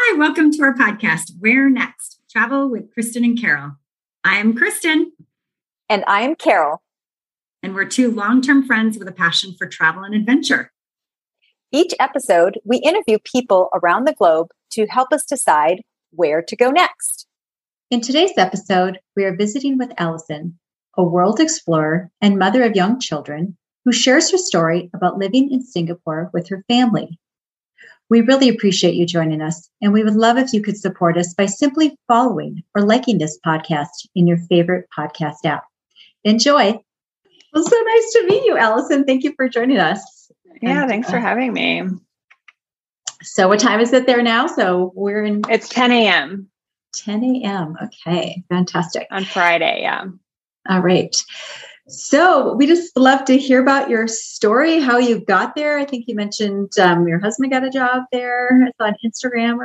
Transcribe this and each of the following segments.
Hi, welcome to our podcast, Where Next? Travel with Kristen and Carol. I am Kristen. And I am Carol. And we're two long-term friends with a passion for travel and adventure. Each episode, we interview people around the globe to help us decide where to go next. In today's episode, we are visiting with Allison, a world explorer and mother of young children who shares her story about living in Singapore with her family. We really appreciate you joining us, and we would love if you could support us by simply following or liking this podcast in your favorite podcast app. Enjoy. Well, so nice to meet you, Allison. Thank you for joining us. Yeah, thanks for having me. So what time is it there now? So It's 10 a.m. 10 a.m. Okay, fantastic. On Friday, yeah. All right. So we just love to hear about your story, how you got there. I think you mentioned your husband got a job there. I saw on Instagram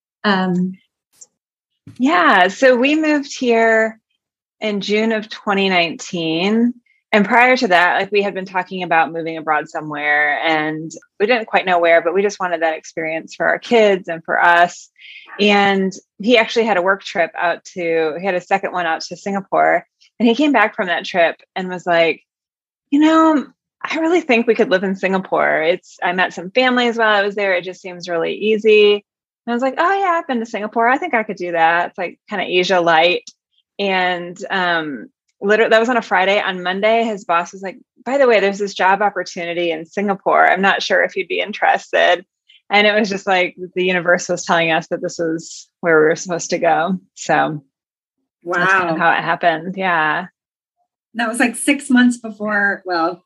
Yeah, so we moved here in June of 2019. And prior to that, we had been talking about moving abroad somewhere, and we didn't quite know where, but we just wanted that experience for our kids and for us. And he actually had a work trip he had a second one out to Singapore. And he came back from that trip and was like, I really think we could live in Singapore. I met some families while I was there. It just seems really easy. And I was like, oh yeah, I've been to Singapore. I think I could do that. It's like kind of Asia light. And literally that was on a Friday. On Monday, his boss was like, by the way, there's this job opportunity in Singapore. I'm not sure if you'd be interested. And it was just like the universe was telling us that this was where we were supposed to go. So wow, that's kind of how it happened. Yeah. That was like 6 months before,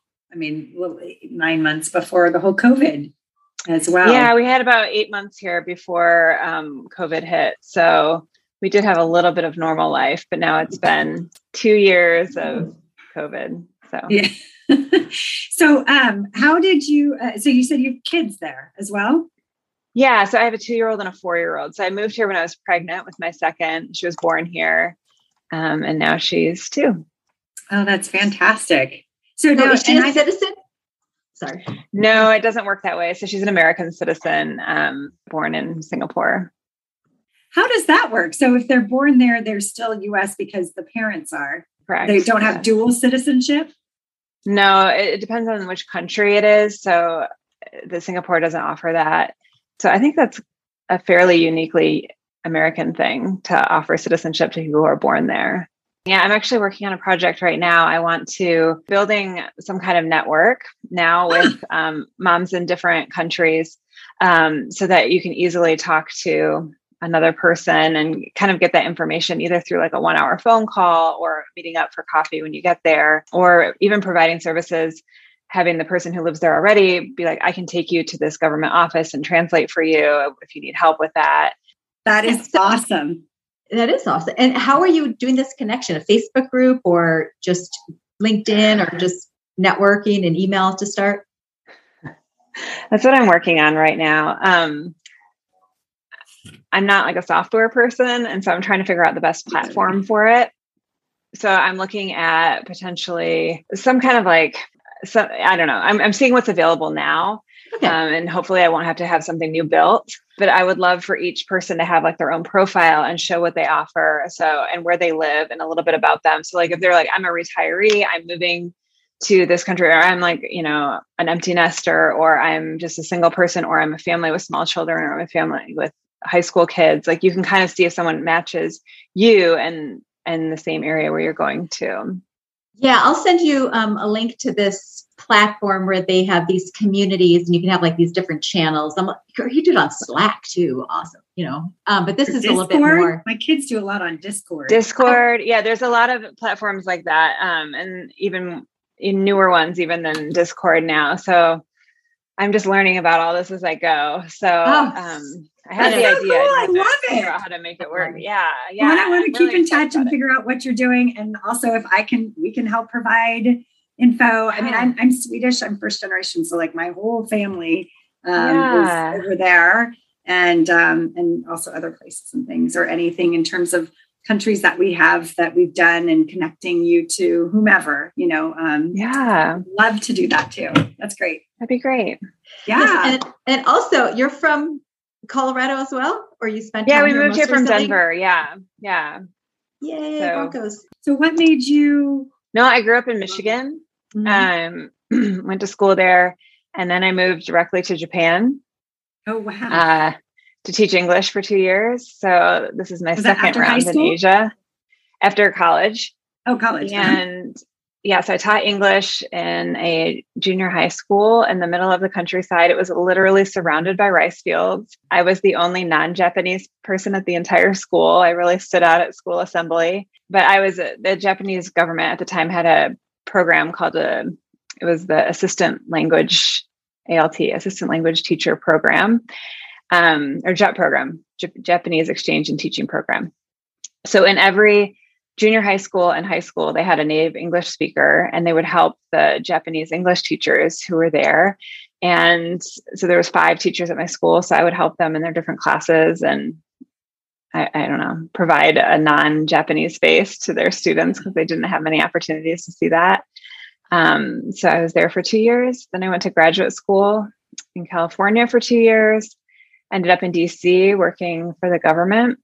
9 months before the whole COVID as well. Yeah, we had about 8 months here before COVID hit. So we did have a little bit of normal life, but now it's been 2 years of COVID. So yeah. So how did you, so you said you have kids there as well? Yeah. So I have a 2-year-old and a 4-year-old. So I moved here when I was pregnant with my second. She was born here. And now she's 2. Oh, that's fantastic. So now, is she a citizen? Sorry. No, it doesn't work that way. So she's an American citizen, born in Singapore. How does that work? So if they're born there, they're still U.S. because the parents are. Correct. They don't have dual citizenship? No, it depends on which country it is. So the Singapore doesn't offer that. So I think that's a fairly uniquely American thing to offer citizenship to people who are born there. Yeah, I'm actually working on a project right now. I want to building some kind of network now with moms in different countries so that you can easily talk to another person and kind of get that information either through like a 1-hour phone call or meeting up for coffee when you get there, or even providing services, having the person who lives there already be like, I can take you to this government office and translate for you if you need help with that. That is awesome. That is awesome. And how are you doing this connection? A Facebook group or just LinkedIn or just networking and email to start? That's what I'm working on right now. I'm not like a software person. And so I'm trying to figure out the best platform for it. So I'm looking at potentially some kind of I don't know. I'm seeing what's available now. Okay. And hopefully I won't have to have something new built, but I would love for each person to have like their own profile and show what they offer. So, and where they live and a little bit about them. So like, if they're like, I'm a retiree, I'm moving to this country, or I'm like, an empty nester, or I'm just a single person, or I'm a family with small children, or I'm a family with high school kids. Like you can kind of see if someone matches you and the same area where you're going to. Yeah, I'll send you a link to this platform where they have these communities and you can have like these different channels. You do it on Slack too. Awesome. But this is Discord? A little bit more. My kids do a lot on Discord. Yeah, there's a lot of platforms like that. And even in newer ones, even than Discord now. So I'm just learning about all this as I go. So I had the idea. Cool. I love it. Figure out how to make it work. Yeah. Well, I want to keep in touch and figure out what you're doing. And also if we can help provide info. I mean, I'm Swedish, I'm first generation. So like my whole family is over there and also other places and things or anything in terms of countries that we have that we've done and connecting you to whomever, love to do that too. That's great. That'd be great. Yeah. Yes, and also you're from Colorado as well? Or you spent Yeah, time we moved here from recently? Denver. Yeah. Yeah. Yay, So- Broncos. So what made you? No, I grew up in Michigan. Mhm. Went to school there, and then I moved directly to Japan Oh, wow. to teach English for 2 years. So this is my Was that second after high round in school? Asia after college. Oh, college. And yeah, so I taught English in a junior high school in the middle of the countryside. It was literally surrounded by rice fields. I was the only non-Japanese person at the entire school. I really stood out at school assembly. But the Japanese government at the time had a program called it was the Assistant Language ALT, Assistant Language Teacher Program, or JET program, Japanese Exchange and Teaching Program. So in every junior high school and high school, they had a native English speaker, and they would help the Japanese English teachers who were there. And so there was 5 teachers at my school. So I would help them in their different classes and I don't know, provide a non-Japanese face to their students because they didn't have many opportunities to see that. So I was there for 2 years. Then I went to graduate school in California for 2 years, ended up in DC working for the government.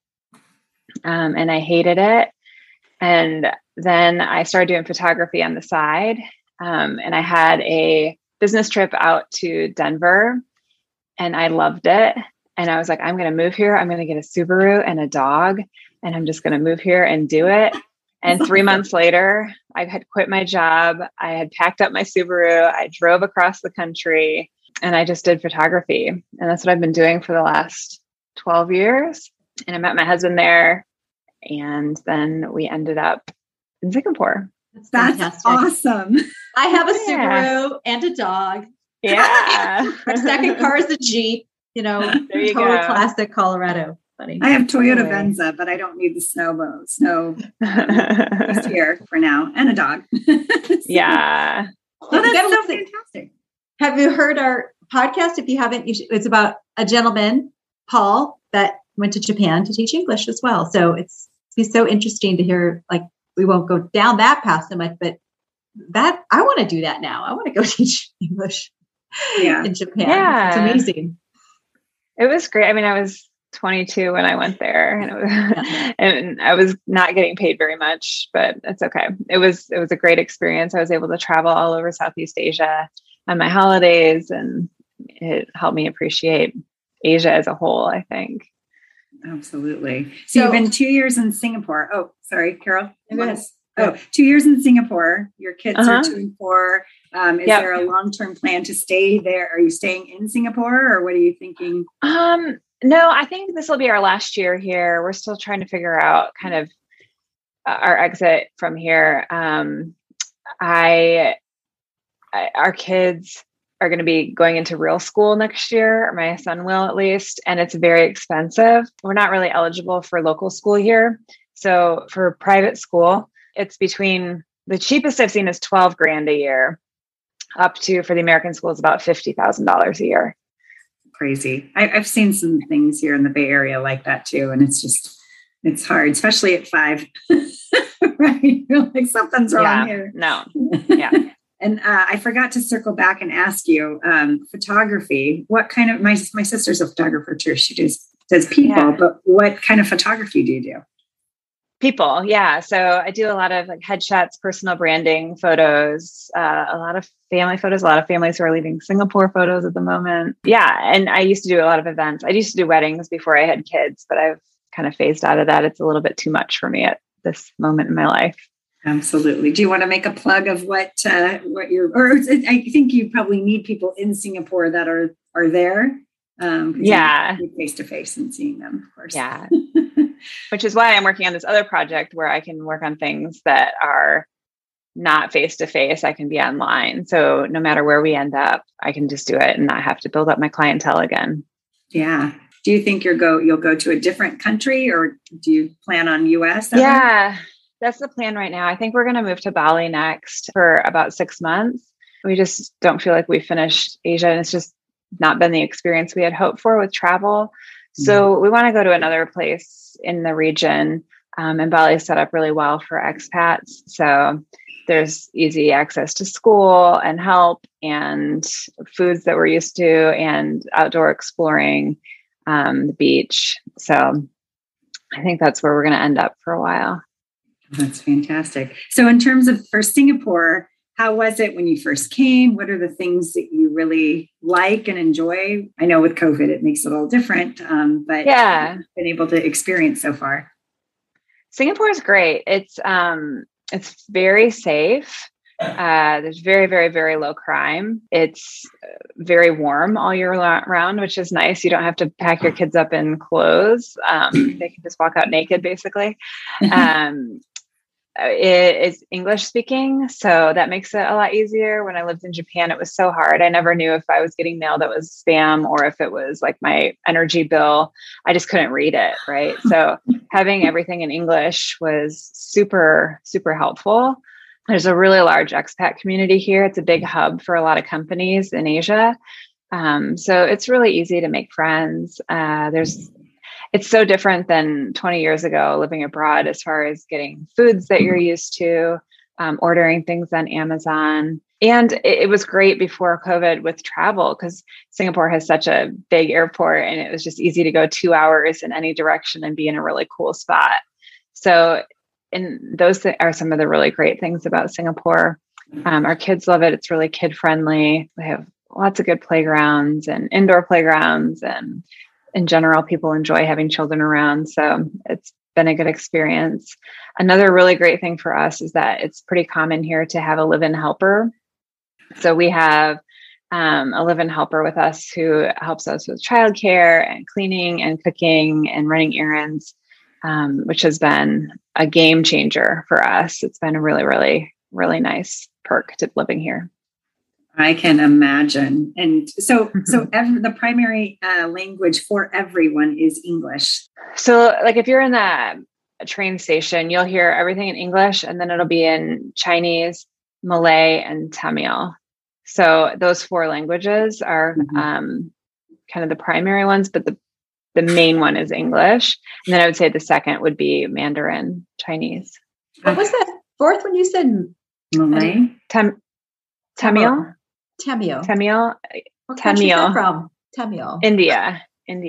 And I hated it. And then I started doing photography on the side. And I had a business trip out to Denver and I loved it. And I was like, I'm going to move here. I'm going to get a Subaru and a dog, and I'm just going to move here and do it. And 3 months later, I had quit my job. I had packed up my Subaru. I drove across the country and I just did photography. And that's what I've been doing for the last 12 years. And I met my husband there. And then we ended up in Singapore. That's That's fantastic. awesome. I have a Yeah. Subaru and a dog. Yeah. Our second car is a Jeep, There you total go. classic Colorado. Funny. I have Toyota Anyway. Venza, but I don't need the snow just here for now, and a dog. Yeah. Oh, You that's gotta so listen. fantastic. Have you heard our podcast? If you haven't, it's about a gentleman, Paul, that went to Japan to teach English as well. So it's so interesting to hear, like, we won't go down that path so much, but that I want to do that now. I want to go teach English in Japan. Yeah. It's amazing. It was great. I mean, I was 22 when I went there, and I was not getting paid very much, but it's okay. It was a great experience. I was able to travel all over Southeast Asia on my holidays, and it helped me appreciate Asia as a whole, I think. Absolutely. So you've been 2 years in Singapore. Oh, sorry, Carol. Go ahead. Oh, 2 years in Singapore. Your kids are 2 and 4. Is Yep. there a long-term plan to stay there? Are you staying in Singapore, or what are you thinking? No, I think this will be our last year here. We're still trying to figure out kind of our exit from here. Our kids are going to be going into real school next year, or my son will at least, and it's very expensive. We're not really eligible for local school here. So for private school, it's between the cheapest I've seen is $12,000 a year, up to for the American schools about $50,000 a year. Crazy. I've seen some things here in the Bay Area like that too, and it's hard, especially at 5. Right? You're like, something's wrong here. No. Yeah. And I forgot to circle back and ask you, photography. What kind of my sister's a photographer too. She does people, but what kind of photography do you do? People, yeah. So I do a lot of like headshots, personal branding photos, a lot of family photos, a lot of families who are leaving Singapore photos at the moment. Yeah. And I used to do a lot of events. I used to do weddings before I had kids, but I've kind of phased out of that. It's a little bit too much for me at this moment in my life. Absolutely. Do you want to make a plug of what you're, or I think you probably need people in Singapore that are there. Yeah. Face to face and seeing them, of course. Yeah. Which is why I'm working on this other project where I can work on things that are not face to face. I can be online. So no matter where we end up, I can just do it and not have to build up my clientele again. Yeah. Do you think you'll go to a different country, or do you plan on US? Yeah, that's the plan right now. I think we're going to move to Bali next for about 6 months. We just don't feel like we finished Asia, and it's just not been the experience we had hoped for with travel. So we want to go to another place in the region. And Bali is set up really well for expats. So there's easy access to school and help and foods that we're used to and outdoor exploring. the beach. So I think that's where we're going to end up for a while. That's fantastic. So in terms of for Singapore, how was it when you first came? What are the things that you really like and enjoy? I know with COVID, it makes it a little different, but yeah, been able to experience so far. Singapore is great. It's very safe. There's very, very, very low crime. It's very warm all year round, which is nice. You don't have to pack your kids up in clothes. They can just walk out naked, basically. It is English speaking, so that makes it a lot easier. When I lived in Japan, it was so hard. I never knew if I was getting mail that was spam or if it was like my energy bill. I just couldn't read it, right? So having everything in English was super, super helpful. There's a really large expat community here. It's a big hub for a lot of companies in Asia. So it's really easy to make friends. It's so different than 20 years ago living abroad as far as getting foods that you're used to, ordering things on Amazon. And it was great before COVID with travel because Singapore has such a big airport and it was just easy to go 2 hours in any direction and be in a really cool spot. So those are some of the really great things about Singapore. Our kids love it. It's really kid friendly. We have lots of good playgrounds and indoor playgrounds, and in general, people enjoy having children around. So it's been a good experience. Another really great thing for us is that it's pretty common here to have a live-in helper. So we have a live-in helper with us who helps us with childcare and cleaning and cooking and running errands, which has been a game changer for us. It's been a really, really, really nice perk to living here. I can imagine. And so the primary language for everyone is English. So like if you're in the train station, you'll hear everything in English, and then it'll be in Chinese, Malay, and Tamil. So those 4 languages are kind of the primary ones, but the main one is English. And then I would say the second would be Mandarin Chinese. What was that fourth one you said? Malay? Tamil? Tamil. Tamil. What country is that from? Tamil. India.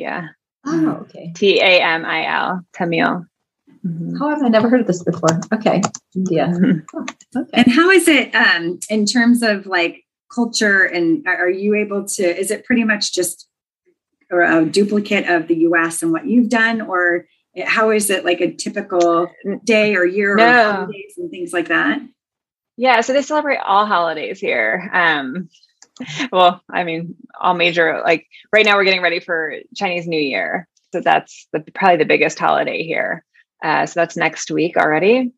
Oh, okay. Tamil. Tamil. Mm-hmm. How have I never heard of this before? Okay. India. Mm-hmm. Okay. And how is it in terms of like culture, and are you able to, is it pretty much just a duplicate of the US and what you've done, or how is it like a typical day or year or holidays and things like that? Yeah, so they celebrate all holidays here. Well, I mean, all major, like right now we're getting ready for Chinese New Year. So that's probably the biggest holiday here. So that's next week already.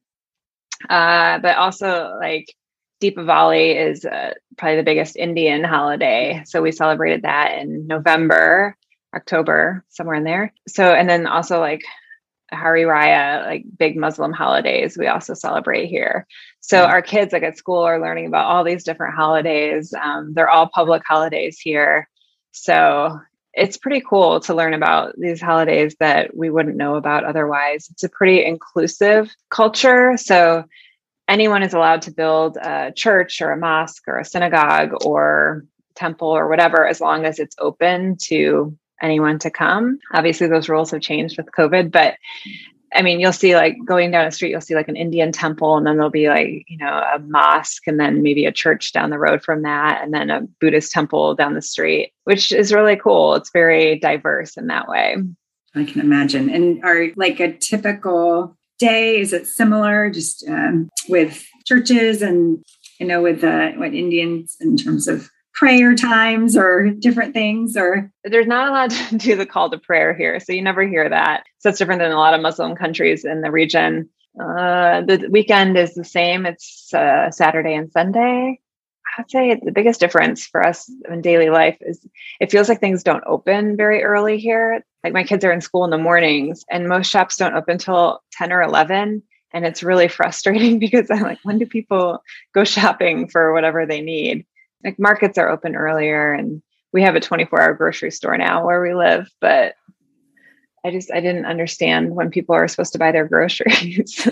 But also like Deepavali is probably the biggest Indian holiday. So we celebrated that in November, October, somewhere in there. So, and then also like Hari Raya, like big Muslim holidays, we also celebrate here. So our kids like at school are learning about all these different holidays. They're all public holidays here. So it's pretty cool to learn about these holidays that we wouldn't know about otherwise. It's a pretty inclusive culture. So anyone is allowed to build a church or a mosque or a synagogue or temple or whatever, as long as it's open to anyone to come. Obviously, those rules have changed with COVID, but I mean, you'll see like going down the street, you'll see like an Indian temple, and then there'll be like, a mosque, and then maybe a church down the road from that, and then a Buddhist temple down the street, which is really cool. It's very diverse in that way. I can imagine. And are like a typical day, is it similar just with churches and, with what Indians in terms of prayer times or different things? Or there's not allowed to do the call to prayer here, so you never hear that. So it's different than a lot of Muslim countries in the region. The weekend is the same. It's Saturday and Sunday. I'd say the biggest difference for us in daily life is it feels like things don't open very early here. Like my kids are in school in the mornings, and most shops don't open till 10 or 11. And it's really frustrating because I'm like, when do people go shopping for whatever they need? Like markets are open earlier, and we have a 24-hour grocery store now where we live, but I didn't understand when people are supposed to buy their groceries.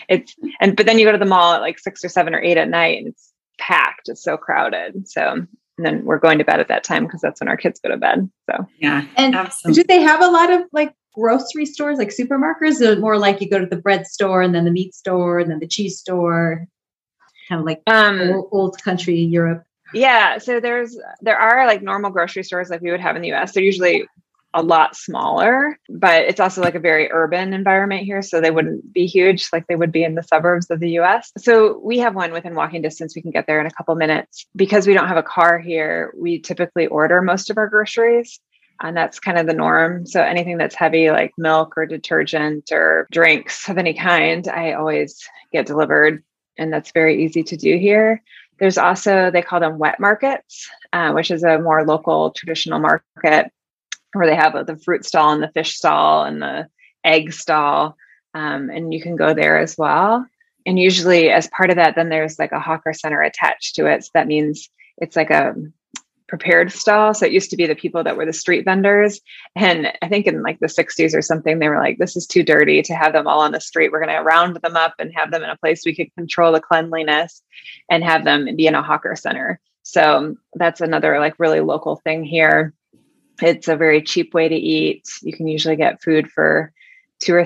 But then you go to the mall at like 6 or 7 or 8 at night, and it's packed. It's so crowded. So And then we're going to bed at that time because that's when our kids go to bed. So yeah. And absolutely. do they have a lot of like grocery stores, like supermarkets, or more like you go to the bread store and then the meat store and then the cheese store, kind of like old country Europe? Yeah. So there are like normal grocery stores like we would have in the US. They're usually a lot smaller, but it's also like a very urban environment here. So they wouldn't be huge like they would be in the suburbs of the US. So we have one within walking distance. We can get there in a couple minutes. Because we don't have a car here, we typically order most of our groceries. And that's kind of the norm. So anything that's heavy, like milk or detergent or drinks of any kind, I always get delivered. And that's very easy to do here. There's also, they call them wet markets, which is a more local traditional market where they have the fruit stall and the fish stall and the egg stall. And you can go there as well. And usually as part of that, then there's like a hawker center attached to it. So that means it's like a prepared stall. So it used to be the people that were the street vendors. And I think in like the 60s or something, they were like, this is too dirty to have them all on the street. We're going to round them up and have them in a place we could control the cleanliness and have them be in a hawker center. So that's another like really local thing here. It's a very cheap way to eat. You can usually get food for $2 or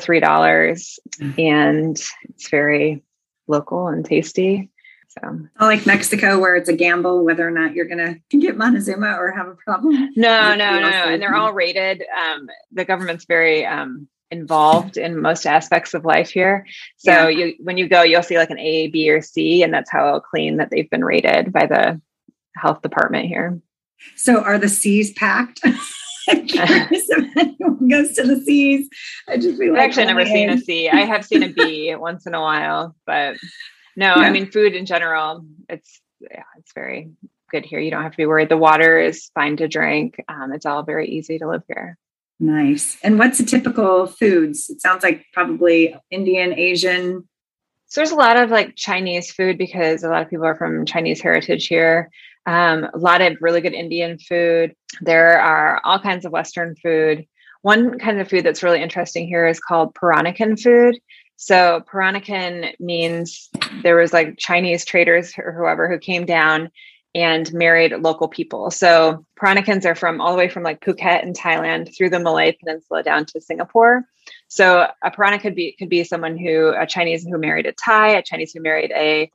$3 and it's very local and tasty. So like Mexico, where it's a gamble whether or not you're going to get Montezuma or have a problem. No. And they're all rated. The government's very involved in most aspects of life here. So when you go, you'll see like an A, B, or C, and that's how clean that they've been rated by the health department here. So are the C's packed? I'm curious if anyone goes to the C's. I've actually never seen a C. I have seen a B once in a while, but no, I mean, food in general, it's very good here. You don't have to be worried. The water is fine to drink. It's all very easy to live here. Nice. And what's the typical foods? It sounds like probably Indian, Asian. So there's a lot of like Chinese food because a lot of people are from Chinese heritage here. A lot of really good Indian food. There are all kinds of Western food. One kind of food that's really interesting here is called Peranakan food. So Peranakan means there was like Chinese traders or whoever who came down and married local people. So Peranakans are from all the way from like Phuket in Thailand through the Malay Peninsula down to Singapore. So a Peranakan could be someone a Chinese who married a Thai, a Chinese who married a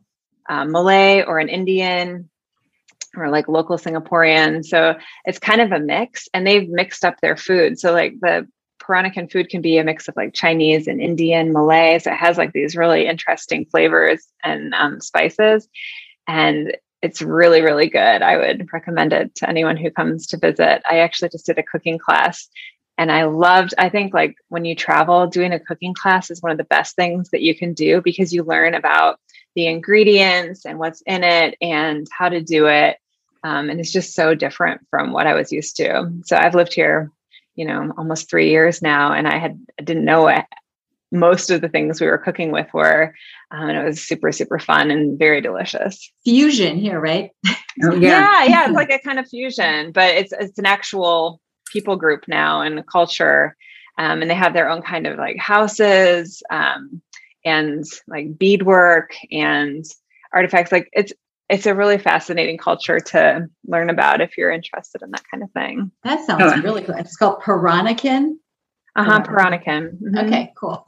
Malay or an Indian or like local Singaporean. So it's kind of a mix and they've mixed up their food. So like the Peranakan food can be a mix of like Chinese and Indian, Malay. So it has like these really interesting flavors and spices. And it's really, really good. I would recommend it to anyone who comes to visit. I actually just did a cooking class and I think like when you travel, doing a cooking class is one of the best things that you can do because you learn about the ingredients and what's in it and how to do it. And it's just so different from what I was used to. So I've lived here, almost 3 years now, and I didn't know what most of the things we were cooking with were, and it was super, super fun and very delicious. Fusion here, right? Oh, yeah. It's like a kind of fusion, but it's an actual people group now and a culture, and they have their own kind of like houses, and like beadwork and artifacts. Like it's a really fascinating culture to learn about if you're interested in that kind of thing. That sounds really cool. It's called Peranakan. Peranakan. Mm-hmm. Okay, cool.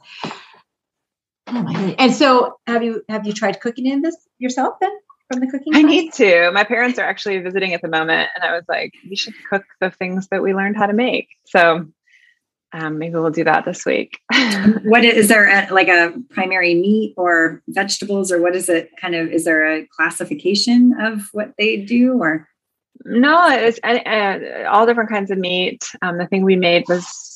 Oh my goodness. And so have you tried cooking in this yourself then from the cooking class? I need to. My parents are actually visiting at the moment and I was like, you should cook the things that we learned how to make. So maybe we'll do that this week. What is there like a primary meat or vegetables or what is it kind of, is there a classification of what they do or? No, it's all different kinds of meat. The thing we made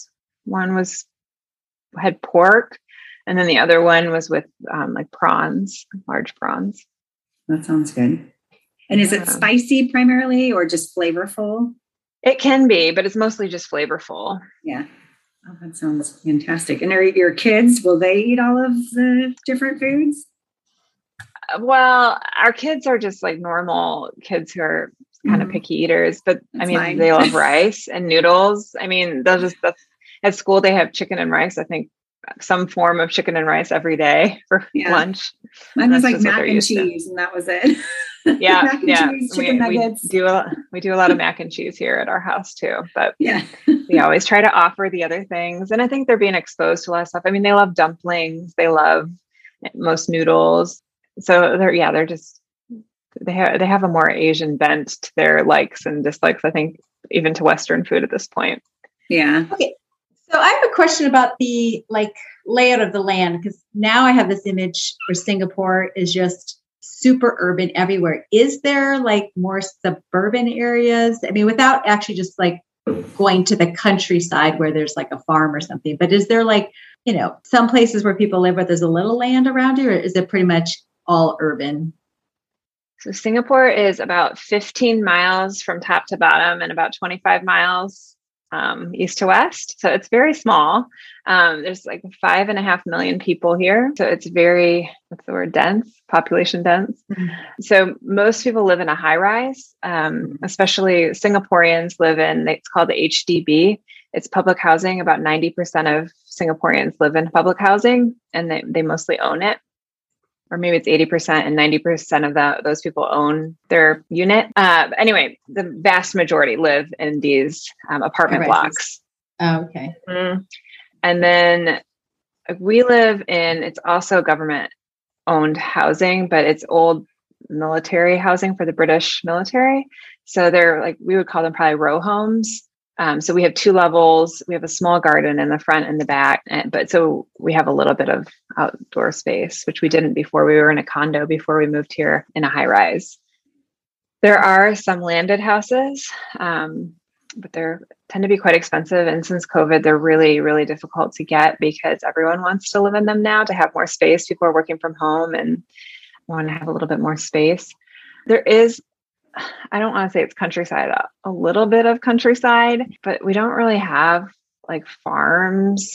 had pork and then the other one was with like prawns, large prawns. That sounds good. And is it spicy primarily or just flavorful? It can be, but it's mostly just flavorful. Yeah. Oh, that sounds fantastic. And are your kids, will they eat all of the different foods? Well, our kids are just like normal kids who are kind of picky eaters, but they love rice and noodles. I mean, they'll just, at school, they have chicken and rice. I think some form of chicken and rice every day for lunch. Mine was like mac and cheese and that was it. Yeah, mac and cheese, chicken nuggets. We do a lot of mac and cheese here at our house too, but yeah, we always try to offer the other things. And I think they're being exposed to a lot of stuff. I mean, they love dumplings. They love most noodles. So they're just, they have a more Asian bent to their likes and dislikes, I think, even to Western food at this point. Yeah. Okay. So I have a question about the layout of the land, because now I have this image where Singapore is just super urban everywhere. Is there more suburban areas? I mean, without actually just going to the countryside where there's a farm or something, but is there some places where people live where there's a little land around you, or is it pretty much all urban? So Singapore is about 15 miles from top to bottom and about 25 miles east to west. So it's very small. There's 5.5 million people here. So it's very, what's the word, dense, population dense. Mm-hmm. So most people live in a high rise, especially Singaporeans live in, it's called the HDB. It's public housing. About 90% of Singaporeans live in public housing, and they mostly own it. Or maybe it's 80% and 90% of those people own their unit. Anyway, the vast majority live in these apartment blocks. Oh, okay. Mm-hmm. And then we live in, it's also government owned housing, but it's old military housing for the British military. So they're we would call them probably row homes. So we have 2 levels. We have a small garden in the front and the back, but so we have a little bit of outdoor space, which we didn't before. We were in a condo before we moved here in a high rise. There are some landed houses, but they tend to be quite expensive. And since COVID, they're really, really difficult to get because everyone wants to live in them now to have more space. People are working from home and want to have a little bit more space. There is, I don't want to say it's countryside, a little bit of countryside, but we don't really have farms.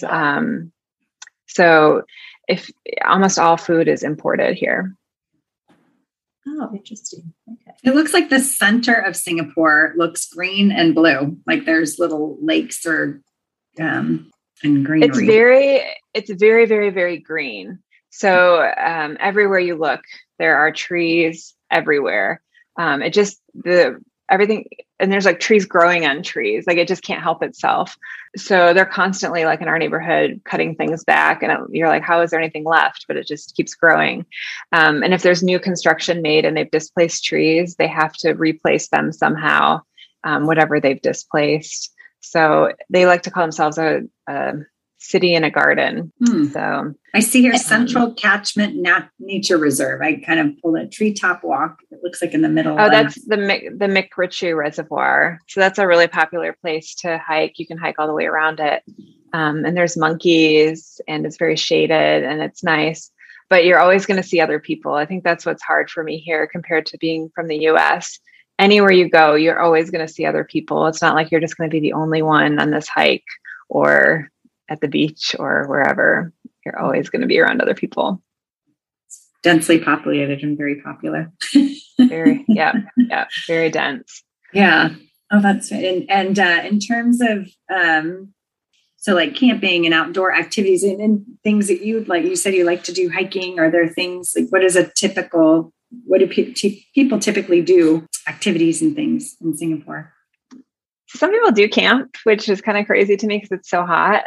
So if almost all food is imported here. Oh, interesting. Okay. It looks like the center of Singapore looks green and blue. There's little lakes or and greenery. It's very, very, very green. So everywhere you look, there are trees everywhere. Everything, and there's trees growing on trees. It just can't help itself. So they're constantly in our neighborhood cutting things back, and you're how is there anything left? But it just keeps growing. And if there's new construction made and they've displaced trees, they have to replace them somehow, whatever they've displaced. So they like to call themselves a city in a garden. So I see here Central Catchment Nature Reserve. I kind of pulled a treetop walk. It looks like in the middle. Oh, that's the McRitchie Reservoir. So that's a really popular place to hike. You can hike all the way around it. And there's monkeys and it's very shaded and it's nice, but you're always going to see other people. I think that's what's hard for me here compared to being from the US. Anywhere you go, you're always going to see other people. It's not like you're just going to be the only one on this hike or at the beach or wherever. You're always going to be around other people. Densely populated and very popular. Very very dense. Yeah. Oh, that's right. And in terms of camping and outdoor activities and things that you said you like to do hiking. Are there things what do people typically do activities and things in Singapore? Some people do camp, which is kind of crazy to me because it's so hot.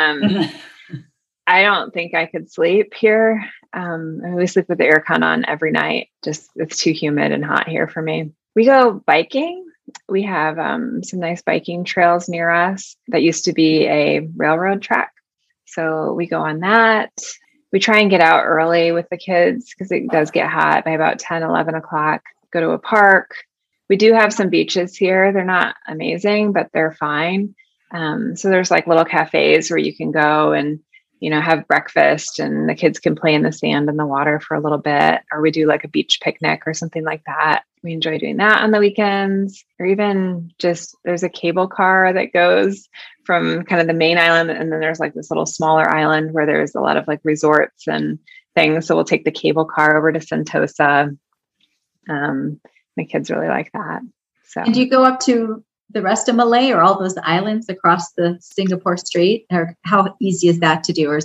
I don't think I could sleep here. We sleep with the aircon on every night. Just it's too humid and hot here for me. We go biking. We have some nice biking trails near us that used to be a railroad track. So we go on that. We try and get out early with the kids because it does get hot by about 10, 11 o'clock. Go to a park. We do have some beaches here. They're not amazing, but they're fine. So there's little cafes where you can go and, have breakfast and the kids can play in the sand and the water for a little bit, or we do a beach picnic or something like that. We enjoy doing that on the weekends, or even just there's a cable car that goes from kind of the main island. And then there's this little smaller island where there's a lot of resorts and things. So we'll take the cable car over to Sentosa. My kids really like that. So, and do you go up to the rest of Malay or all those islands across the Singapore Strait? Or how easy is that to do? Or is that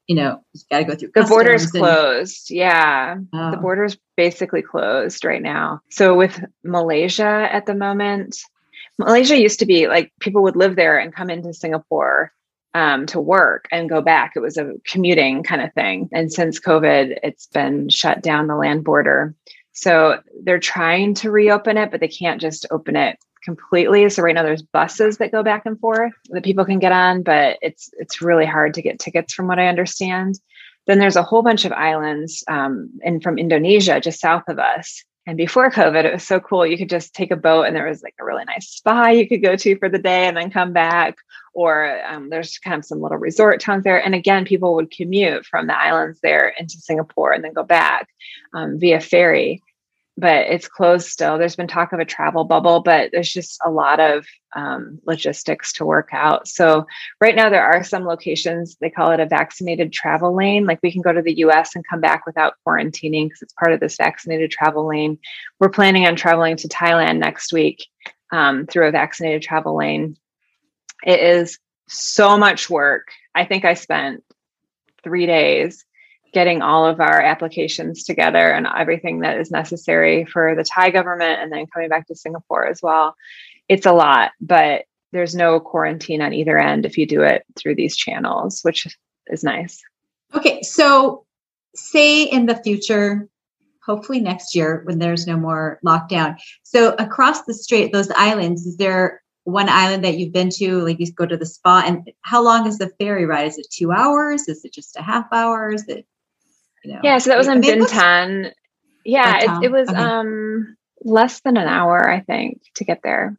you've got to go through the border's closed. Yeah. Oh. The border's basically closed right now. So with Malaysia at the moment, Malaysia used to be like people would live there and come into Singapore to work and go back. It was a commuting kind of thing. And since COVID, it's been shut down, the land border. So they're trying to reopen it, but they can't just open it completely. So right now there's buses that go back and forth that people can get on, but it's really hard to get tickets from what I understand. Then there's a whole bunch of islands and from Indonesia, just south of us. And before COVID, it was so cool. You could just take a boat and there was like a really nice spa you could go to for the day and then come back. Or there's kind of some little resort towns there. And again, people would commute from the islands there into Singapore and then go back via ferry. But it's closed still. There's been talk of a travel bubble, but there's just a lot of logistics to work out. So right now there are some locations, they call it a vaccinated travel lane. Like we can go to the US and come back without quarantining because it's part of this vaccinated travel lane. We're planning on traveling to Thailand next week through a vaccinated travel lane. It is so much work. I think I spent 3 days getting all of our applications together and everything that is necessary for the Thai government and then coming back to Singapore as well. It's a lot, but there's no quarantine on either end if you do it through these channels, which is nice. Okay. So say in the future, hopefully next year when there's no more lockdown. So across the strait, those islands, is there one island that you've been to, like you go to the spa, and how long is the ferry ride? Is it 2 hours? Is it just a half hour? Is it, Yeah, so that was in Bintan. Yeah, it was okay. Less than an hour, I think, to get there.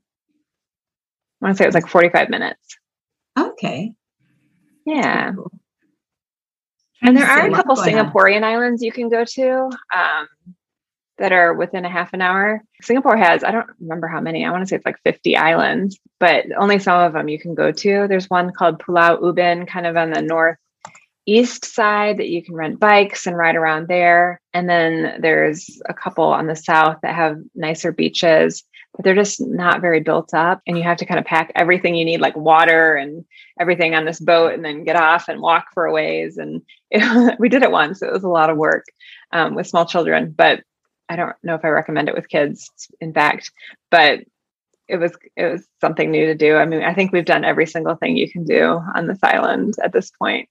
I want to say it was like 45 minutes. Okay. Yeah. Cool. And there are a couple Singaporean islands you can go to that are within a half an hour. Singapore has, I don't remember how many, I want to say it's like 50 islands, but only some of them you can go to. There's one called Pulau Ubin, kind of on the northeast side that you can rent bikes and ride around there. And then there's a couple on the south that have nicer beaches, but they're just not very built up. And you have to kind of pack everything you need, like water and everything on this boat, and then get off and walk for a ways. And we did it once. It was a lot of work with small children, but I don't know if I recommend it with kids, in fact, but it was something new to do. I mean, I think we've done every single thing you can do on this island at this point.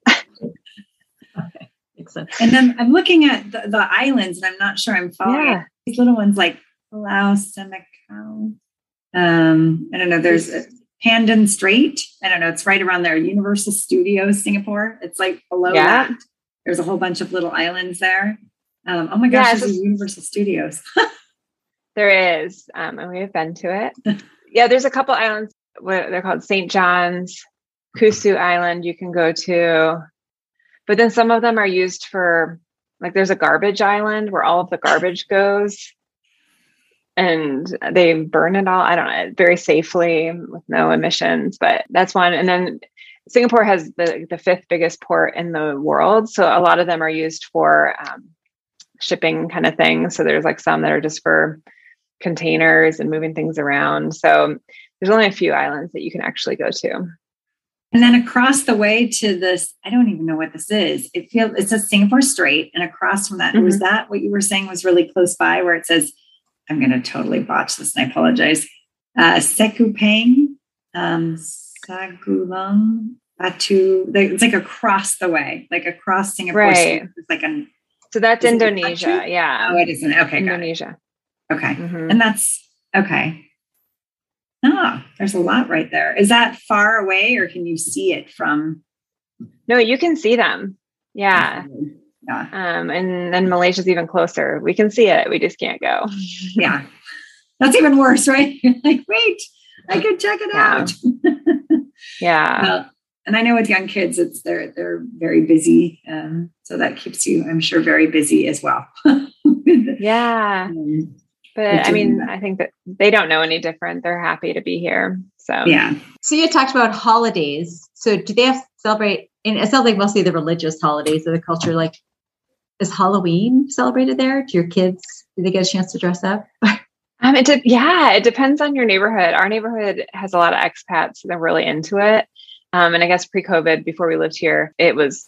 Okay. Excellent. And then I'm looking at the islands, and I'm not sure I'm following these little ones like Palau, Semakau. I don't know. There's Pandan Strait. I don't know. It's right around there. Universal Studios, Singapore. It's like below that. There's a whole bunch of little islands there. Oh my gosh, there's a Universal Studios. There is. And we have been to it. Yeah, there's a couple islands. They're called St. John's, Kusu Island you can go to. But then some of them are used for, like there's a garbage island where all of the garbage goes. And they burn it all, I don't know, very safely with no emissions. But that's one. And then Singapore has the fifth biggest port in the world. So a lot of them are used for shipping kind of things. So there's like some that are just for containers and moving things around. So there's only a few islands that you can actually go to. And then across the way to this, I don't even know what this is. It says Singapore Strait, and across from that, was that what you were saying was really close by, where it says, I'm going to totally botch this and I apologize. Sekupang, Sagulang, Batu. It's like across the way, like across Singapore. Right. It's like so that's Indonesia. Yeah. Oh, it isn't. Okay. Indonesia. Okay. And that's okay. Oh, there's a lot right there. Is that far away, or can you see it from? No, you can see them. Yeah. Yeah. And then Malaysia's even closer. We can see it. We just can't go. Yeah. That's even worse, right? You're like, wait, I could check it out. Yeah. And I know with young kids, they're very busy. So that keeps you, I'm sure, very busy as well. Yeah. But I mean, I think that they don't know any different. They're happy to be here. So, yeah. So you talked about holidays. So do they celebrate, and it sounds like mostly the religious holidays of the culture, like, is Halloween celebrated there? Do your kids, do they get a chance to dress up? It depends on your neighborhood. Our neighborhood has a lot of expats. So they're really into it. And I guess pre-COVID, before we lived here, it was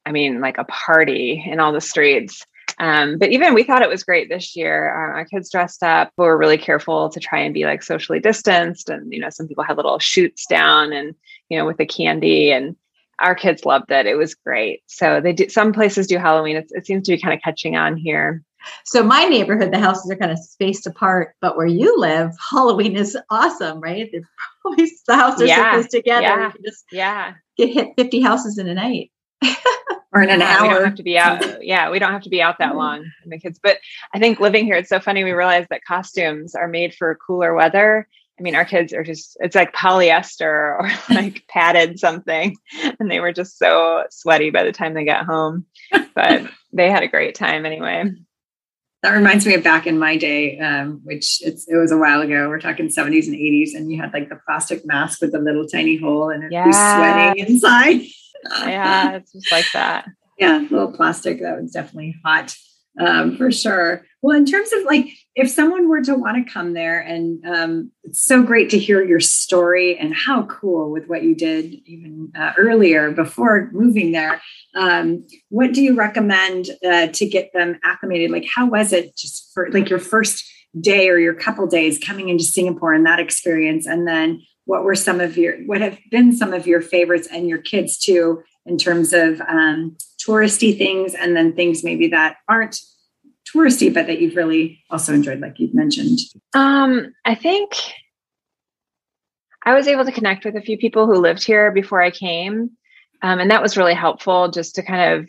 I mean, like a party in all the streets. But even we thought it was great this year. Our kids dressed up. We were really careful to try and be like socially distanced. And, some people had little chutes down and, with the candy, and our kids loved it. It was great. So some places do Halloween. It seems to be kind of catching on here. So my neighborhood, the houses are kind of spaced apart, but where you live, Halloween is awesome, right? The houses are so close together. Yeah. You can just get hit 50 houses in a night. Or in an hour. We don't have to be out. Yeah, we don't have to be out that long. My kids. But I think living here, it's so funny. We realized that costumes are made for cooler weather. I mean, our kids are it's like polyester or like padded something. And they were just so sweaty by the time they got home. But they had a great time anyway. That reminds me of back in my day, which it was a while ago. We're talking 70s and 80s. And you had like the plastic mask with the little tiny hole and it was sweating inside. Yeah, it's just like that. Yeah, a little plastic. That was definitely hot for sure. Well, in terms of like, if someone were to want to come there, and it's so great to hear your story and how cool with what you did even earlier before moving there. What do you recommend to get them acclimated? Like, how was it just for like your first day or your couple days coming into Singapore and that experience? And then what have been some of your favorites and your kids too, in terms of touristy things, and then things maybe that aren't touristy, but that you've really also enjoyed, like you've mentioned? I think I was able to connect with a few people who lived here before I came. And that was really helpful just to kind of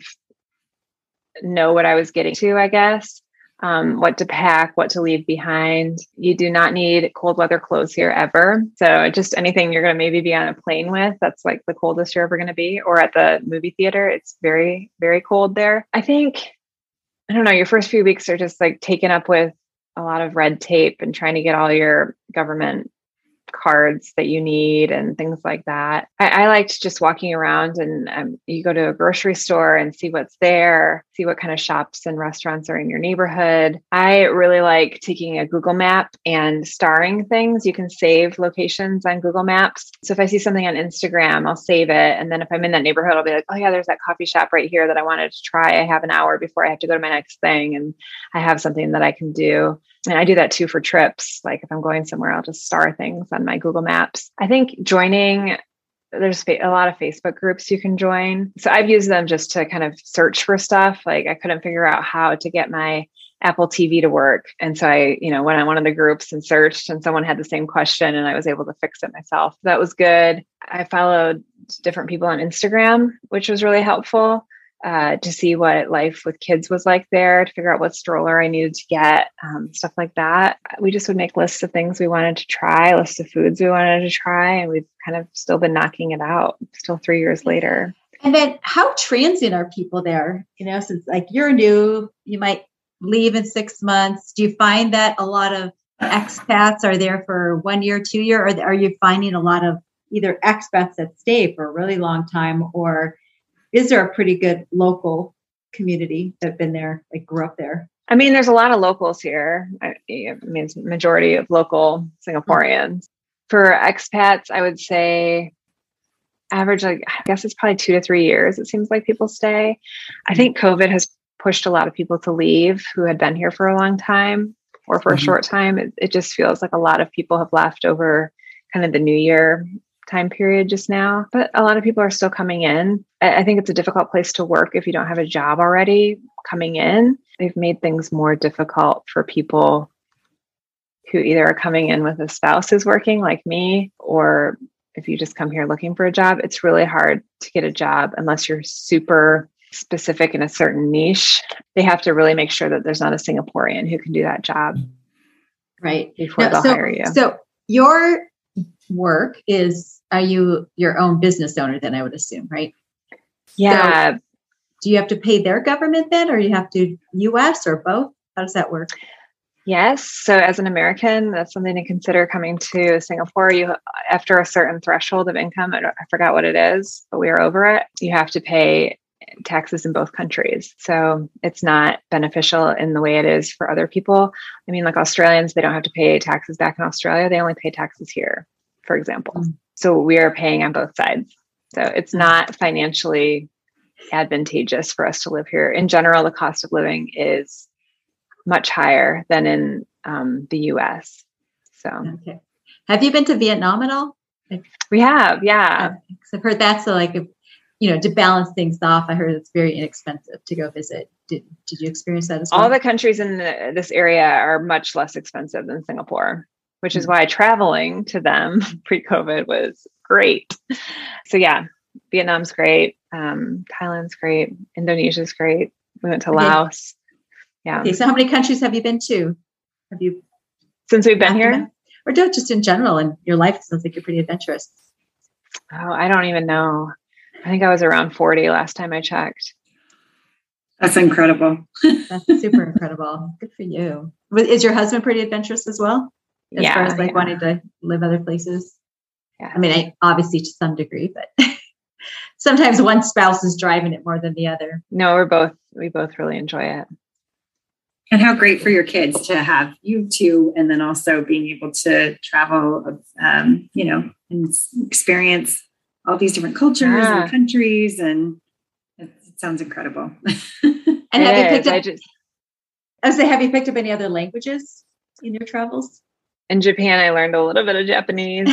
know what I was getting to, I guess. What to pack, what to leave behind. You do not need cold weather clothes here ever. So just anything you're going to maybe be on a plane with, that's like the coldest you're ever going to be, or at the movie theater. It's very, very cold there. I think, I don't know, your first few weeks are just like taken up with a lot of red tape and trying to get all your government cards that you need and things like that. I liked just walking around, and you go to a grocery store and see what's there, see what kind of shops and restaurants are in your neighborhood. I really like taking a Google map and starring things. You can save locations on Google Maps. So if I see something on Instagram, I'll save it. And then if I'm in that neighborhood, I'll be like, oh yeah, there's that coffee shop right here that I wanted to try. I have an hour before I have to go to my next thing, and I have something that I can do. And I do that too for trips. Like if I'm going somewhere, I'll just star things on my Google Maps. I think there's a lot of Facebook groups you can join. So I've used them just to kind of search for stuff. Like I couldn't figure out how to get my Apple TV to work. And so I, went on one of the groups and searched, and someone had the same question, and I was able to fix it myself. That was good. I followed different people on Instagram, which was really helpful. To see what life with kids was like there, to figure out what stroller I needed to get, stuff like that. We just would make lists of things we wanted to try, lists of foods we wanted to try, and we've kind of still been knocking it out, still 3 years later. And then how transient are people there? Since like you're new, you might leave in 6 months. Do you find that a lot of expats are there for 1 year, 2 year, or are you finding a lot of either expats that stay for a really long time, or is there a pretty good local community that have been there, like grew up there? I mean, there's a lot of locals here. I mean, it's majority of local Singaporeans. For expats, I would say average, I guess it's probably 2 to 3 years. It seems like people stay. I think COVID has pushed a lot of people to leave who had been here for a long time or for a short time. It just feels like a lot of people have left over kind of the New Year time period just now, but a lot of people are still coming in. I think it's a difficult place to work if you don't have a job already coming in. They've made things more difficult for people who either are coming in with a spouse who's working like me, or if you just come here looking for a job, it's really hard to get a job unless you're super specific in a certain niche. They have to really make sure that there's not a Singaporean who can do that job. Right. Before they'll hire you. So your work is, are you your own business owner then, I would assume, right? Yeah. So do you have to pay their government then, or you have to US, or both? How does that work? Yes. So as an American, that's something to consider coming to Singapore. You, after a certain threshold of income, I forgot what it is, but we are over it, you have to pay taxes in both countries. So it's not beneficial in the way it is for other people. I mean, like Australians, they don't have to pay taxes back in Australia. They only pay taxes here, for example. So we are paying on both sides. So it's not financially advantageous for us to live here. In general, the cost of living is much higher than in the US. So, okay. Have you been to Vietnam at all? We have, yeah. I've heard that's to balance things off. I heard it's very inexpensive to go visit. Did you experience that as well? All the countries in this area are much less expensive than Singapore, which is why traveling to them pre-COVID was great. So yeah, Vietnam's great. Thailand's great. Indonesia's great. We went to Laos. Yeah. Okay. So how many countries have you been to? Have you since we've been here? Or just in general in your life? It sounds like you're pretty adventurous. Oh, I don't even know. I think I was around 40 last time I checked. That's incredible. That's super incredible. Good for you. Is your husband pretty adventurous as well? As far as wanting to live other places? Yeah. I mean, obviously to some degree, but sometimes one spouse is driving it more than the other. No, we both really enjoy it. And how great for your kids to have you two, and then also being able to travel, and experience all these different cultures and countries, and it sounds incredible. And have you picked up any other languages in your travels? In Japan, I learned a little bit of Japanese.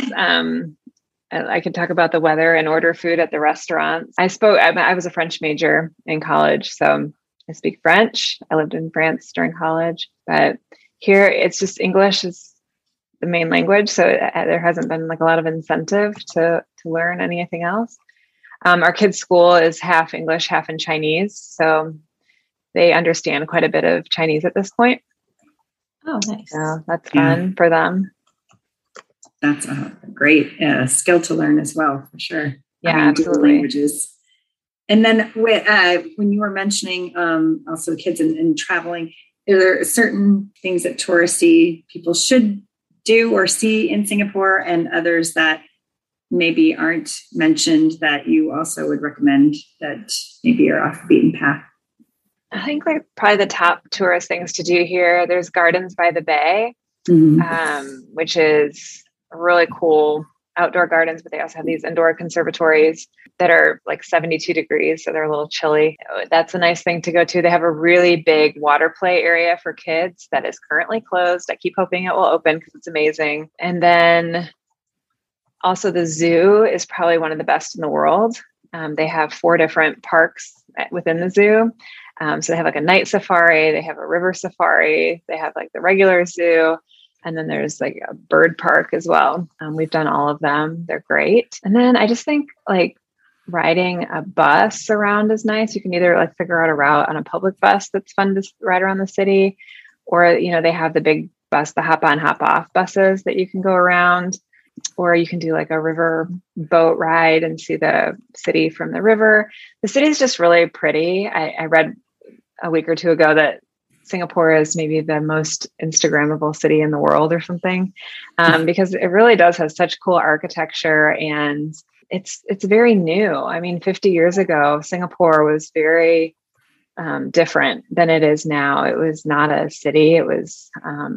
I could talk about the weather and order food at the restaurants. I was a French major in college, so I speak French. I lived in France during college, but here it's just English is the main language. So there hasn't been a lot of incentive to learn anything else. Our kids' school is half English, half in Chinese. So they understand quite a bit of Chinese at this point. Oh, nice. So that's fun for them. That's a great skill to learn as well, for sure. Yeah, absolutely. Languages. And then when you were mentioning also kids and traveling, are there certain things that touristy people should do or see in Singapore, and others that maybe aren't mentioned that you also would recommend that maybe are off the beaten path? I think probably the top tourist things to do here, there's Gardens by the Bay, which is a really cool outdoor gardens, but they also have these indoor conservatories that are 72 degrees. So they're a little chilly. That's a nice thing to go to. They have a really big water play area for kids that is currently closed. I keep hoping it will open because it's amazing. And then also the zoo is probably one of the best in the world. They have 4 different parks within the zoo. So they have a night safari, they have a river safari, they have the regular zoo. And then there's a bird park as well. We've done all of them. They're great. And then I just think riding a bus around is nice. You can either figure out a route on a public bus that's fun to ride around the city, or, they have the big bus, the hop on, hop off buses that you can go around, or you can do a river boat ride and see the city from the river. The city is just really pretty. I read a week or two ago that Singapore is maybe the most Instagrammable city in the world or something, because it really does have such cool architecture, and it's very new. I mean, 50 years ago, Singapore was very different than it is now. It was not a city. It was,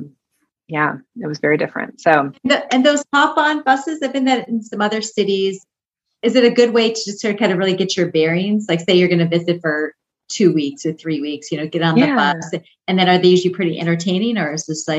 it was very different. So, and those hop-on buses, I've been that in some other cities. Is it a good way to just sort of kind of really get your bearings? Say you're going to visit for 2 weeks or 3 weeks, get on the bus, and then are they usually pretty entertaining, or is this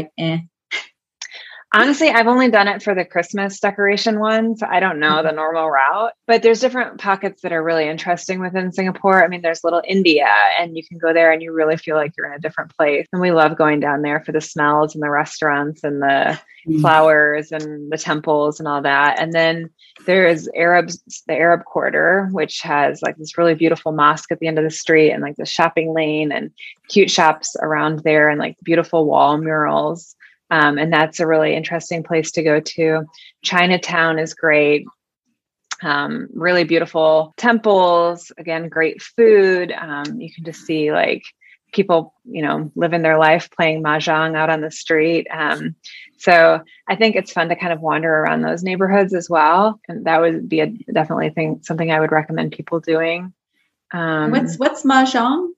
Honestly, I've only done it for the Christmas decoration ones. I don't know the normal route, but there's different pockets that are really interesting within Singapore. I mean, there's Little India, and you can go there and you really feel like you're in a different place. And we love going down there for the smells and the restaurants and the flowers and the temples and all that. And then there is the Arab Quarter, which has this really beautiful mosque at the end of the street, and the shopping lane and cute shops around there, and beautiful wall murals. And that's a really interesting place to go to. Chinatown is great. Really beautiful temples, again, great food. You can just see people, living their life playing mahjong out on the street. So I think it's fun to kind of wander around those neighborhoods as well. And that would be definitely something I would recommend people doing. What's mahjong?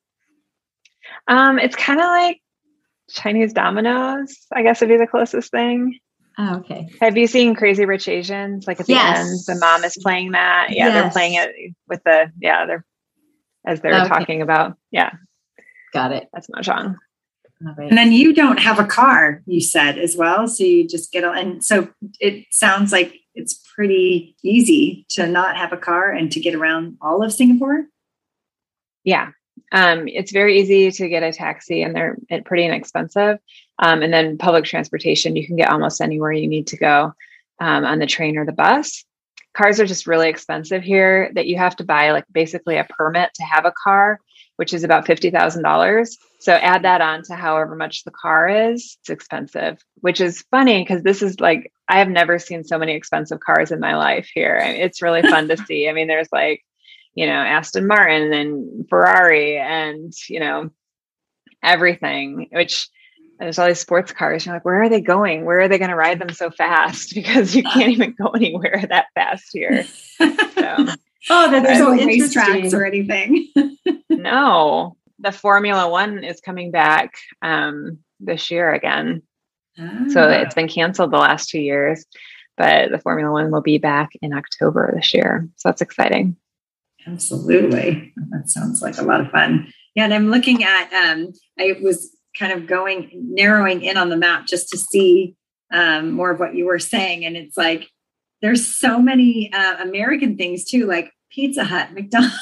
It's kind of like Chinese dominoes, I guess would be the closest thing. Oh, okay. Have you seen Crazy Rich Asians? At the end, the mom is playing that. Yeah, yes. They're playing it with they're as they were talking about. Yeah. Got it. That's Mahjong. Right. And then you don't have a car, you said as well. So you just get on. And so it sounds like it's pretty easy to not have a car and to get around all of Singapore. Yeah. It's very easy to get a taxi and they're pretty inexpensive. And then public transportation, you can get almost anywhere you need to go on the train or the bus. Cars are just really expensive here, that you have to buy like basically a permit to have a car, which is about $50,000. So add that on to however much the car is. It's expensive, which is funny because this is like, I have never seen so many expensive cars in my life here. I mean, it's really fun to see. I mean, there's like, Aston Martin and Ferrari and, everything, which there's all these sports cars. You're like, where are they going? Where are they going to ride them so fast? Because you can't even go anywhere that fast here. So, there's no so racetracks or anything. No, the Formula One is coming back this year again. So it's been canceled the last 2 years, but the Formula One will be back in October this year. So that's exciting. Absolutely. That sounds like a lot of fun. Yeah. And I'm looking at, I was kind of narrowing in on the map just to see more of what you were saying. And it's like, there's so many American things too, like Pizza Hut, McDonald's,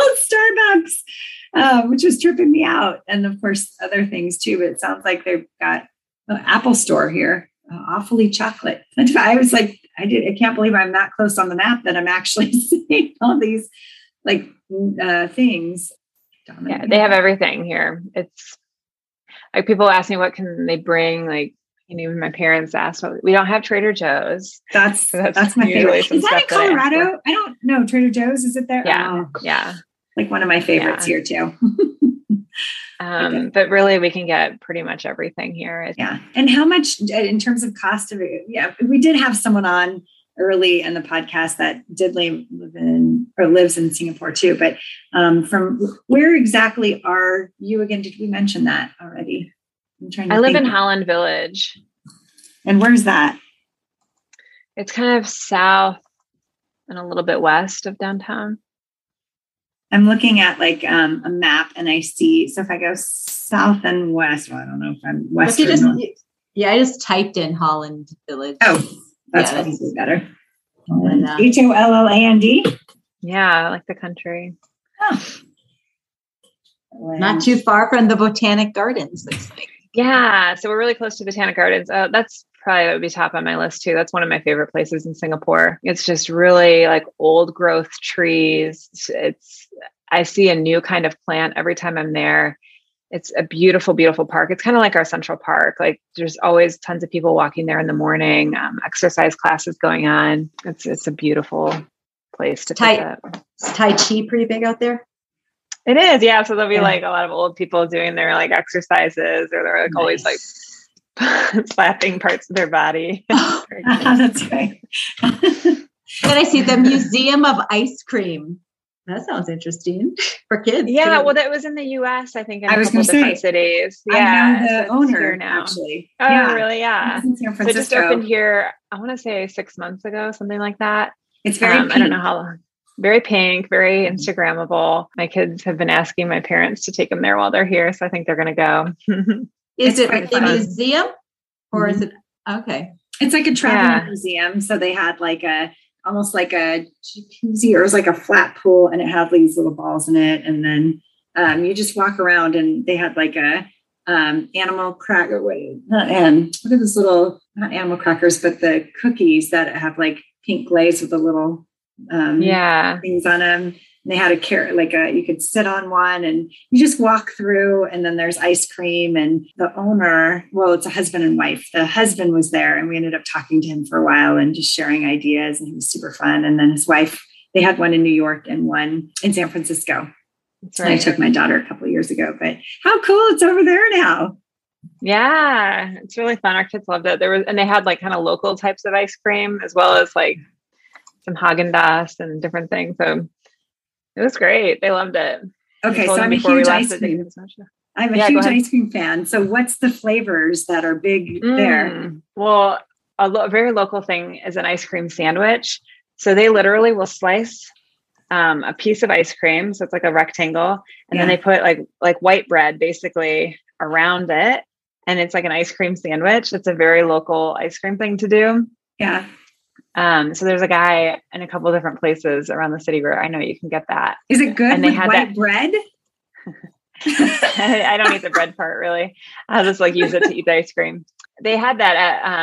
Starbucks, which was tripping me out. And of course, other things too, but it sounds like they've got an Apple store here, Awfully Chocolate. And I was like, I can't believe I'm that close on the map that I'm actually seeing all these like things. Yeah, they have everything here. It's like people ask me, what can they bring? Like, even my parents asked, we don't have Trader Joe's. That's my favorite. Is that in Colorado? I don't know. Trader Joe's, is it there? Yeah. Yeah. Like one of my favorites here too. But really we can get pretty much everything here. Yeah. And how much in terms of cost of it? Yeah. We did have someone on early in the podcast that did lives in Singapore too. But from where exactly are you again? Did we mention that already? I live in Holland Village. And where's that? It's kind of south and a little bit west of downtown. I'm looking at like a map and I see, so if I go south and west, well, I don't know if I'm west or north. I just typed in Holland Village. Oh, that's probably better. HOLLAND? Yeah, like the country. Oh. Not too far from the Botanic Gardens, looks like. Yeah, so we're really close to Botanic Gardens. That's probably what would be top on my list too. That's one of my favorite places in Singapore. It's just really like old growth trees. I see a new kind of plant every time I'm there. It's a beautiful, beautiful park. It's kind of like our Central Park. Like there's always tons of people walking there in the morning, exercise classes going on. It's a beautiful place to visit. Is Tai Chi pretty big out there? It is, yeah. So there'll be like a lot of old people doing their like exercises, or they're like always like slapping parts of their body. That's right. And I see the Museum of Ice Cream. That sounds interesting for kids. Yeah, too. well, that was in the U.S. I think in I was going to say cities. Yeah, I know the owner now. Actually. Oh, yeah. Really? Yeah. It's in San Francisco. So it just opened here. I want to say 6 months ago, something like that. It's very. Pink. I don't know how long. Very pink, very Instagrammable. My kids have been asking my parents to take them there while they're here, so I think they're going to go. Is it a museum, or is it okay? It's like a traveling museum. So they had like almost like a jacuzzi, or it was like a flat pool, and it had these little balls in it, and then you just walk around, and they had like a animal cracker. What are those little, not animal crackers, but the cookies that have like pink glaze with the little things on them. And they had a carrot, you could sit on one and you just walk through, and then there's ice cream, and the owner, well, it's a husband and wife. The husband was there, and we ended up talking to him for a while and just sharing ideas, and he was super fun. And then his wife, they had one in New York and one in San Francisco. That's right. And I took my daughter a couple of years ago, but how cool, it's over there now. Yeah, it's really fun. Our kids loved it. And they had like kind of local types of ice cream, as well as like some Haagen-Dazs and different things. So it was great. They loved it. Okay, so I'm a huge ice cream. I'm a huge ice cream fan. So what's the flavors that are big there? Well, a very local thing is an ice cream sandwich. So they literally will slice a piece of ice cream. So it's like a rectangle. And then they put like white bread basically around it. And it's like an ice cream sandwich. It's a very local ice cream thing to do. Yeah. So there's a guy in a couple of different places around the city where I know you can get that. Is it good and with white bread? I don't eat the bread part really. I'll just like use it to eat the ice cream. They had that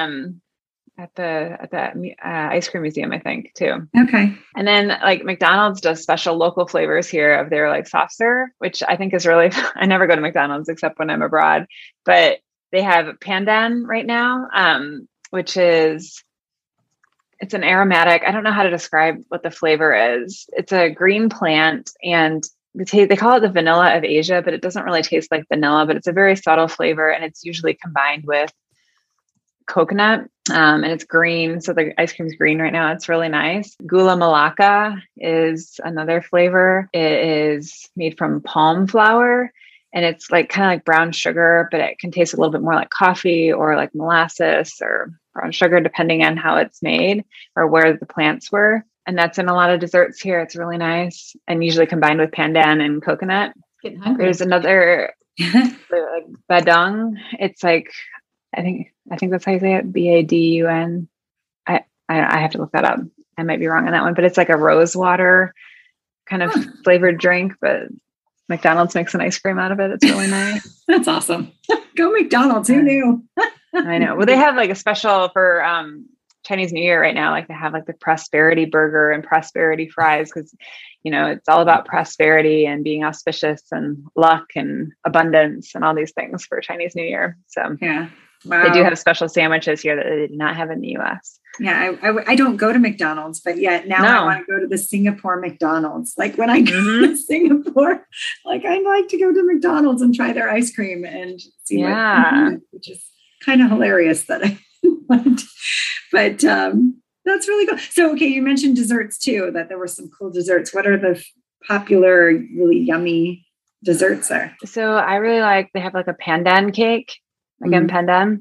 at the ice cream museum, I think, too. Okay. And then like McDonald's does special local flavors here of their like soft serve, which I think is really, I never go to McDonald's except when I'm abroad, but they have pandan right now, which is, it's an aromatic. I don't know how to describe what the flavor is. It's a green plant and they call it the vanilla of Asia, but it doesn't really taste like vanilla, but it's a very subtle flavor. And it's usually combined with coconut, and it's green. So the ice cream is green right now. It's really nice. Gula Melaka is another flavor. It is made from palm flour and it's like kind of like brown sugar, but it can taste a little bit more like coffee or like molasses or brown sugar, depending on how it's made or where the plants were. And that's in a lot of desserts here. It's really nice and usually combined with pandan and coconut. Getting hungry. There's another like badung. It's like, I think that's how you say it. Badun. I have to look that up. I might be wrong on that one, but it's like a rose water kind of flavored drink, but McDonald's makes an ice cream out of it. It's really nice. That's awesome. Go McDonald's. Who knew? I know. Well, they have like a special for Chinese New Year right now. Like they have like the prosperity burger and prosperity fries because, you know, it's all about prosperity and being auspicious and luck and abundance and all these things for Chinese New Year. So yeah. Wow. They do have special sandwiches here that they did not have in the US. Yeah, I don't go to McDonald's, but yet now I want to go to the Singapore McDonald's. Like when I go to Singapore, like I like to go to McDonald's and try their ice cream and see which is kind of hilarious that I went. But that's really cool. So, okay, you mentioned desserts too, that there were some cool desserts. What are the popular, really yummy desserts there? So I really like, they have like a pandan cake. Again, pandan.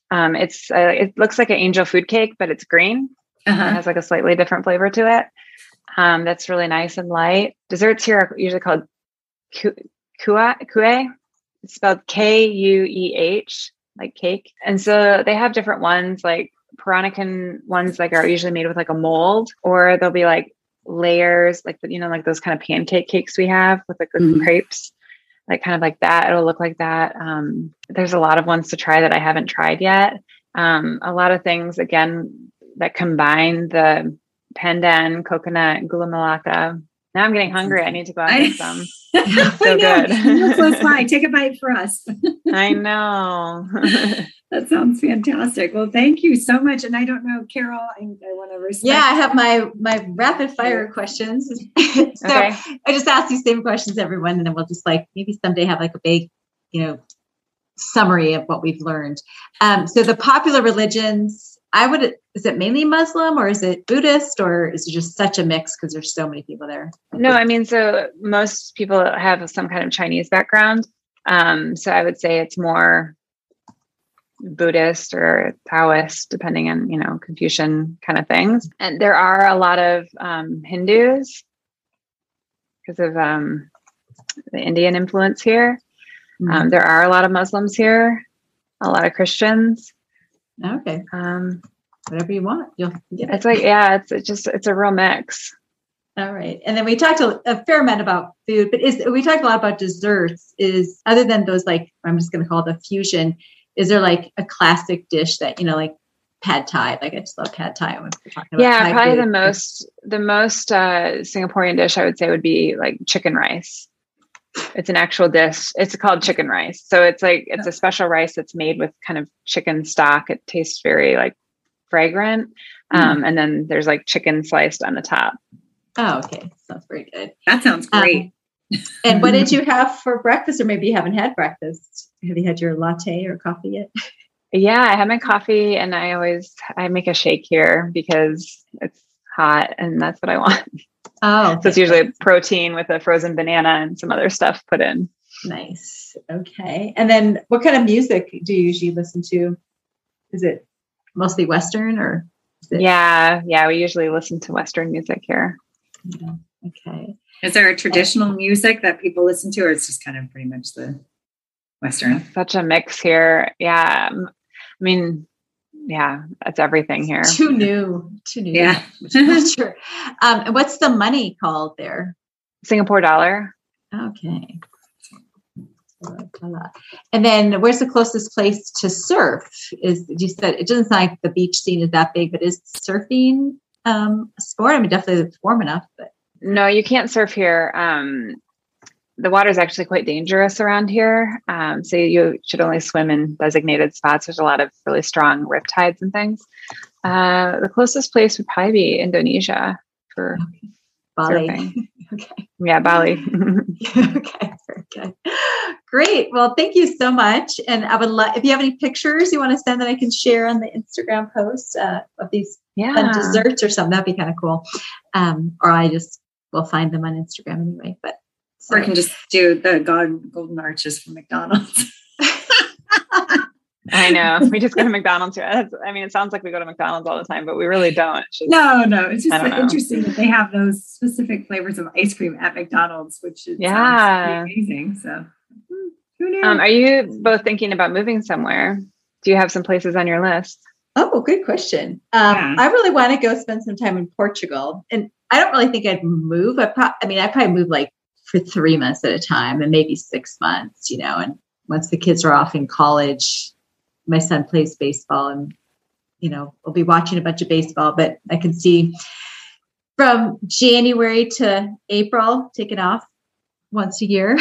It looks like an angel food cake, but it's green. It has like a slightly different flavor to it. That's really nice and light. Desserts here are usually called kueh. It's spelled Kueh, like cake. And so they have different ones, like Peranakan ones, like are usually made with like a mold, or there'll be like layers, like like those kind of pancake cakes we have with like the crepes. Like kind of like that. It'll look like that. There's a lot of ones to try that I haven't tried yet. A lot of things, again, that combine the pandan, coconut, gula melaka. Now I'm getting hungry. I need to go out and get some. So good. You're close by. Take a bite for us. I know. That sounds fantastic. Well, thank you so much. And I don't know, Carol, I want to respect. Yeah, I have my rapid fire questions. So I just ask these same questions, everyone, and then we'll just like maybe someday have like a big, summary of what we've learned. So the popular religions, is it mainly Muslim or is it Buddhist or is it just such a mix because there's so many people there? No, I mean, so most people have some kind of Chinese background. So I would say it's more Buddhist or Taoist, depending on, Confucian kind of things. And there are a lot of Hindus because of the Indian influence here. There are a lot of Muslims here, a lot of Christians. Okay. Whatever you want, you'll get it. It's like, it's a real mix. All right. And then we talked a fair amount about food, but we talked a lot about desserts. Is other than those, like, I'm just going to call it a fusion, is there like a classic dish that, like pad thai? Like I just love pad thai. When we're talking about Thai probably food. the most Singaporean dish I would say would be like chicken rice. It's an actual dish. It's called chicken rice. So it's a special rice that's made with kind of chicken stock. It tastes very like fragrant. And then there's like chicken sliced on the top. Oh, okay. Sounds very good. That sounds great. And what did you have for breakfast? Or maybe you haven't had breakfast. Have you had your latte or coffee yet? Yeah, I had my coffee and I make a shake here because it's hot and that's what I want. Oh, okay. So it's usually protein with a frozen banana and some other stuff put in. Nice. Okay. And then what kind of music do you usually listen to? Is it mostly Western or? Yeah. We usually listen to Western music here. Yeah. Okay. Is there a traditional music that people listen to, or it's just kind of pretty much the Western? Such a mix here. Yeah. I mean, yeah, that's everything here. Too new. Yeah. Culture. And what's the money called there? Singapore dollar. Okay. And then where's the closest place to surf? You said it doesn't sound like the beach scene is that big, but is surfing a sport? I mean, definitely it's warm enough, but. No, you can't surf here. The water is actually quite dangerous around here. So you should only swim in designated spots. There's a lot of really strong riptides and things. The closest place would probably be Indonesia for Bali. surfing. Okay. Yeah, Bali. Okay, very good. Great. Well, thank you so much. And I would love, if you have any pictures you want to send that I can share on the Instagram post of these fun desserts or something, that'd be kind of cool. Or I just will find them on Instagram anyway. But or I can just do the golden arches from McDonald's. I know. We just go to McDonald's here. I mean, it sounds like we go to McDonald's all the time, but we really don't. No. It's just interesting that they have those specific flavors of ice cream at McDonald's, which is amazing. So who knew? Are you both thinking about moving somewhere? Do you have some places on your list? Oh, good question. I really want to go spend some time in Portugal. And I don't really think I'd move. I'd probably move like for 3 months at a time and maybe 6 months, and once the kids are off in college, my son plays baseball and, we'll be watching a bunch of baseball, but I can see from January to April taking off once a year.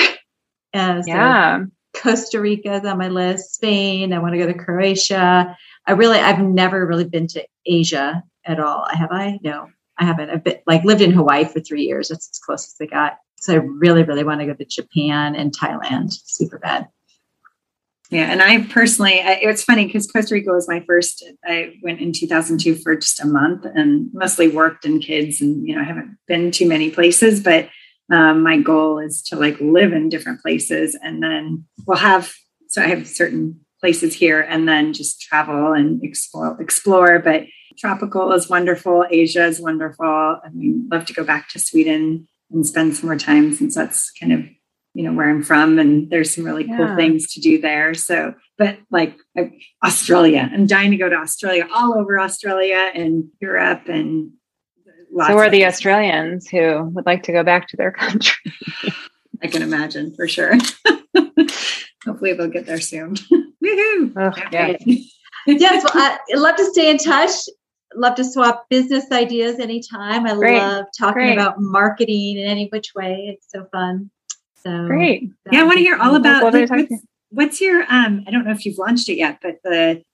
So Costa Rica is on my list, Spain. I want to go to Croatia. I've never really been to Asia at all. Have I? No, I haven't. I've lived in Hawaii for 3 years. That's as close as I got. So I really, really want to go to Japan and Thailand. Super bad. Yeah. And I personally, it's funny because Costa Rica was my first. I went in 2002 for just a month and mostly worked and kids. And, I haven't been too many places, but my goal is to live in different places. And then I have certain places here and then just travel and explore. But tropical is wonderful. Asia is wonderful. I mean, love to go back to Sweden and spend some more time since that's kind of, where I'm from. And there's some really cool things to do there. So, but Australia, I'm dying to go to Australia, all over Australia and Europe and so are the Australians who would like to go back to their country. I can imagine for sure. Hopefully they'll get there soon. Woohoo! Oh, yeah. Yes, well, I'd love to stay in touch. Love to swap business ideas anytime. I love talking about marketing in any which way. It's so fun. So great. Yeah, I want to hear all about what's your I don't know if you've launched it yet, but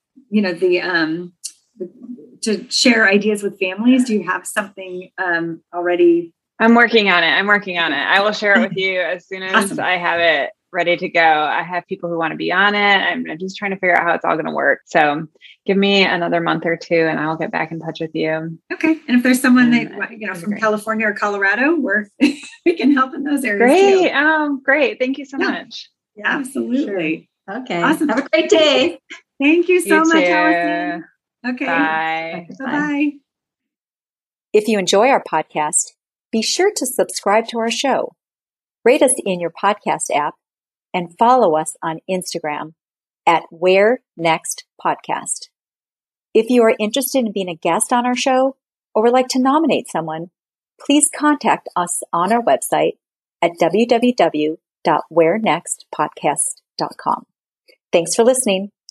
to share ideas with families. Do you have something already? I'm working on it. I will share it with you as soon as I have it ready to go. I have people who want to be on it. I'm just trying to figure out how it's all going to work. So give me another month or two and I'll get back in touch with you. Okay. And if there's someone that, from California or Colorado, we can help in those areas. Great. Great. Thank you so much. Yeah, absolutely. Sure. Okay. Awesome. Have a great day. Thank you so much, too. Allison. Okay. Bye. Bye-bye. If you enjoy our podcast, be sure to subscribe to our show, rate us in your podcast app, and follow us on Instagram at Where Next Podcast. If you are interested in being a guest on our show or would like to nominate someone, please contact us on our website at www.wherenextpodcast.com. Thanks for listening.